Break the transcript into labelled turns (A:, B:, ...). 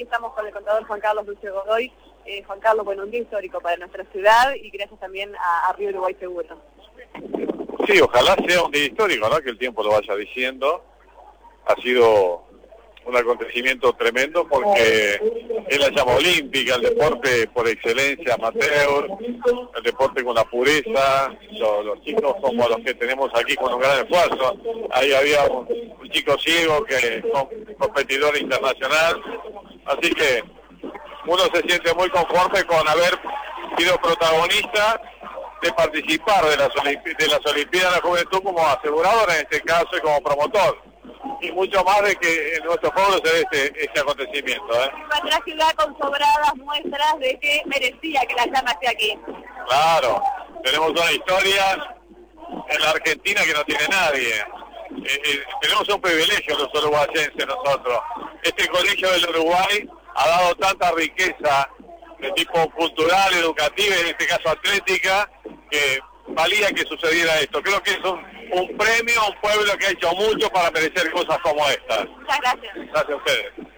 A: Estamos con el contador Juan Carlos Lucio Godoy. Juan Carlos, bueno, un día histórico para nuestra ciudad y gracias también a Río Uruguay Seguro.
B: Sí, ojalá sea un día histórico, ¿no? Que el tiempo lo vaya diciendo. Ha sido un acontecimiento tremendo porque es la llama olímpica, el deporte por excelencia amateur, el deporte con la pureza, los chicos como los que tenemos aquí con un gran esfuerzo. Ahí había un chico ciego que es competidor internacional, así que uno se siente muy conforme con haber sido protagonista de participar de las Olimpiadas de la Juventud como asegurador en este caso y como promotor. Y mucho más de que en nuestro pueblo se ve este acontecimiento.
A: Nuestra ciudad con sobradas muestras de que merecía que la llama esté aquí.
B: Claro, tenemos una historia en la Argentina que no tiene nadie. Tenemos un privilegio los uruguayenses nosotros. Este colegio del Uruguay ha dado tanta riqueza de tipo cultural, educativa y en este caso atlética, que valía que sucediera esto. Creo que es un premio a un pueblo que ha hecho mucho para merecer cosas como estas.
A: Muchas gracias.
B: Gracias a ustedes.